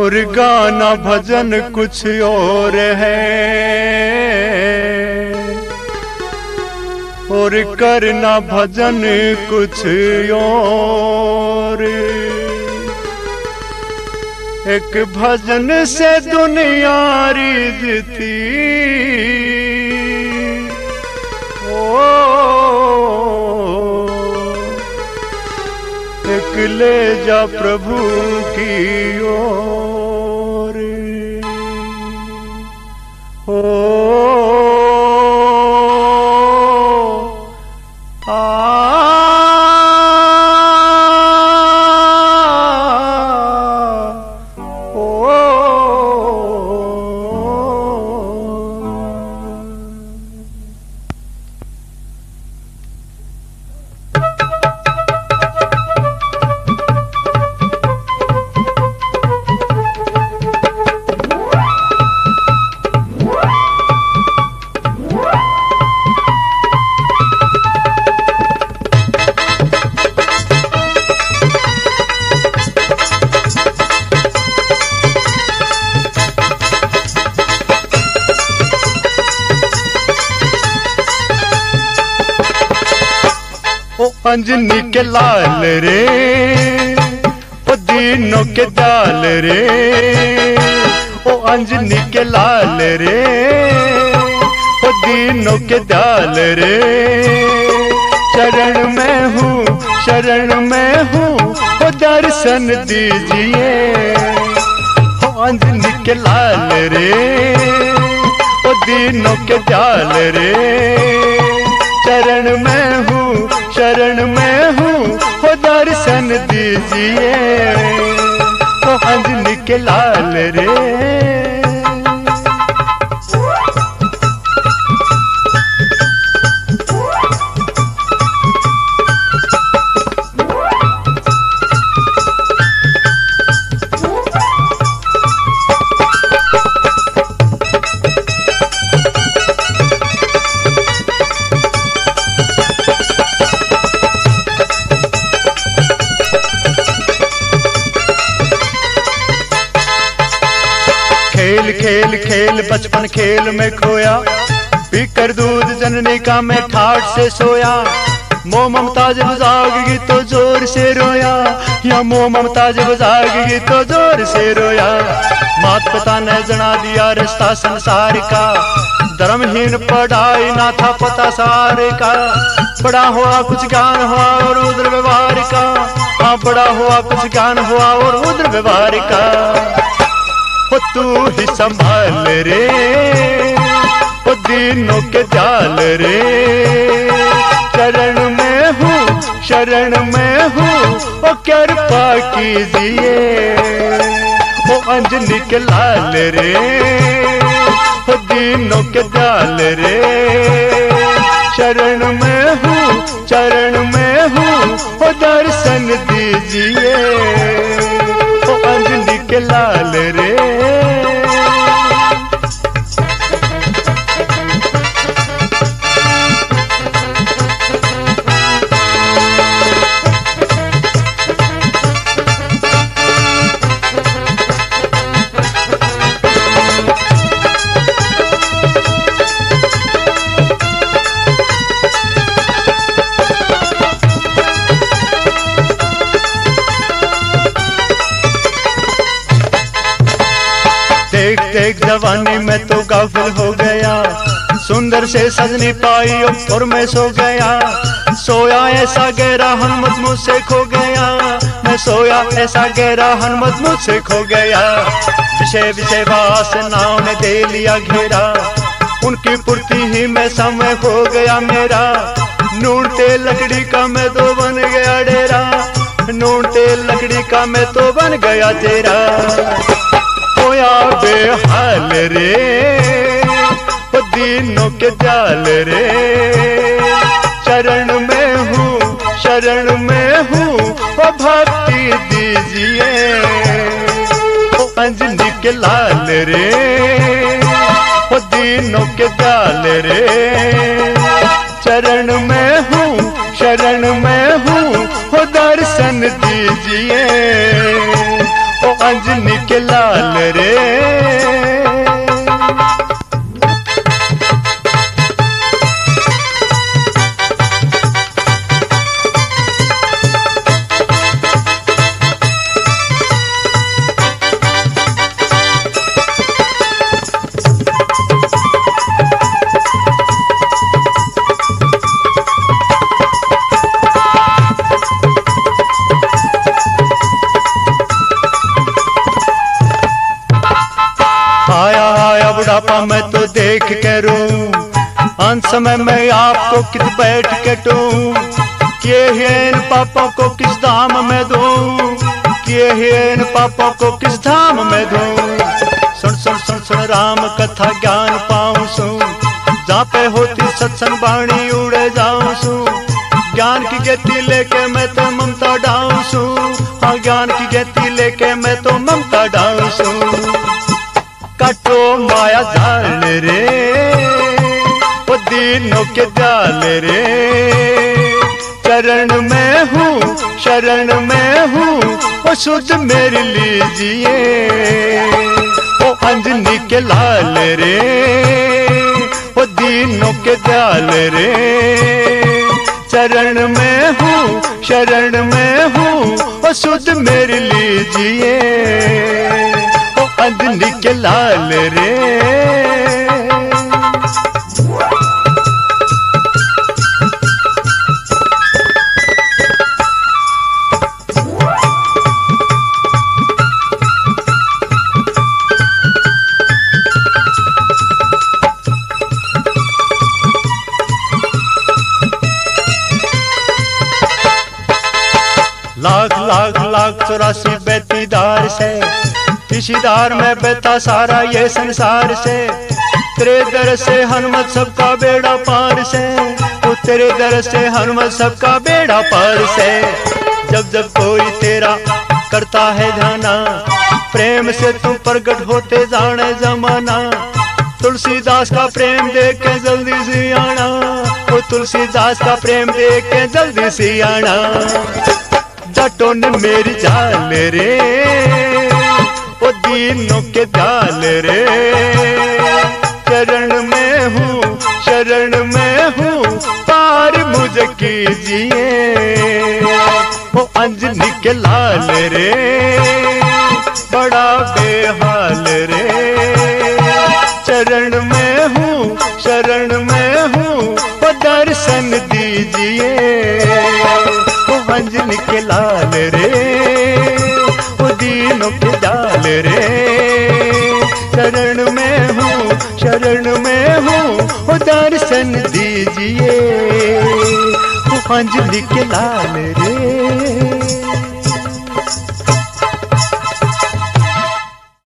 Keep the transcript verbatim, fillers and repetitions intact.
और गाना भजन कुछ और है, और करना भजन कुछ और। एक भजन से दुनिया रिझती, ओ एक ले जा प्रभु की ओर। ओ अंजनी के लाल रे, ओ दीनों के दाल रे, ओ अंजनी के लाल रे, ओ दीनों के दाल रे। शरण में हूँ, शरण में हूँ, ओ दर्शन दीजिए। ओ अंजनी के लाल रे, ओ दीनों के दाल रे। शरण में हूँ, शरण में हूँ, हो दर्शन दीजिए। ओ अंजनी के लाल रे। खेल खेल खेल बचपन खेल में खोया, पीकर दूध जननी का मैं ठाठ से सोया। मोह ममता जब जागेगी तो जोर से रोया, या मोह ममता जब जागेगी तो जोर से रोया। मात पिता ने जना दिया रिश्ता संसार का, धर्महीन पढ़ाई ना था पता सारे का। बड़ा हुआ कुछ ज्ञान हुआ और उधर व्यवहार का, हाँ बड़ा हुआ कुछ ज्ञान हुआ और उधर व्यवहार का। ओ तू ही संभाल रे, ओ दीनों के जाल रे। शरण में हूँ, शरण में हूँ, ओ कृपा कीजिए। ओ अंजनी के लाल रे, ओ दीनों के जाल रे। शरण में हूँ, शरण में हूँ, ओ दर्शन दीजिए। ओ अंजनी के लाल रे। देख देख जवानी में तो गाफिल हो गया, सुंदर से सजनी पाई और मैं सो गया। सोया ऐसा गहरा हनुमत मुझसे खो गया, मैं सोया ऐसा गहरा हनुमत मुझसे खो गया। विषय विषय वासनाओं ने दे लिया घेरा, उनकी पूर्ति ही में समय हो गया मेरा। नून तेल लकड़ी का मैं तो बन गया डेरा, नून तेल लकड़ी का मैं तो बन गया तेरा। होया बेहाल रे, ओ दीनों के जाल रे। शरण में हूँ, शरण में हूँ, ओ भक्ति दीजिए। ओ अंजनी के लाल रे, ओ दीनों के जाल रे। शरण में हूँ, शरण में हूँ, ओ दर्शन दीजिए। ओ अंजनी के लाल रे। आया आया बुढ़ापा मैं तो देख के रू, अंत समय में आपको किस बैठ के टूं, किए हैं इन पापों को किस धाम में दूं, किए हैं इन पापों को किस धाम में दूं। सुन सुन सुन सुन राम कथा ज्ञान पाऊं सू, जहाँ पे होती सत्संग वाणी उड़े जाऊं सू। ज्ञान की गति लेके मैं तो ममता डाऊं सू, हाँ ज्ञान की गति लेके मैं तो ममता डाऊं सू। काटो माया जाल रे, वो दीनों के जाल रे, चरण में हूँ शरण में हूँ, वो शुद्ध मेरे लीजिए। वो अंजनी के लाल रे, वो दीनों के जाल रे, चरण में हूँ शरण में हूँ, वो शुद्ध मेरे लीजिए। अंजनी के लाल रे। लाख लाख लाख चौरासी बैतीदार से, किसीदार में बेता सारा ये संसार से। तेरे दर से हनुमत सबका बेड़ा पार से, वो तेरे दर से हनुमत सबका बेड़ा पार से। जब जब कोई तेरा करता है ध्याना, प्रेम से तुम प्रकट होते जाने जमाना। तुलसीदास का प्रेम देख के जल्दी से आना, वो तुलसीदास का प्रेम देख के जल्दी से आना। जटों ने मेरी जाल रे, वो दीनों के जाल रे, चरण में हूँ शरण में हूँ, पार मुझे कीजिए। वो अंजनी के लाल रे, बड़ा बेहाल रे, चरण में हूँ शरण में हूँ, वो दर्शन दीजिए। वो अंजनी के लाल रे, वो दीनों के जाल रे, शरण में हूँ शरण में हूँ, वो दर्शन दीजिए। वो अंजनी के लाल रे।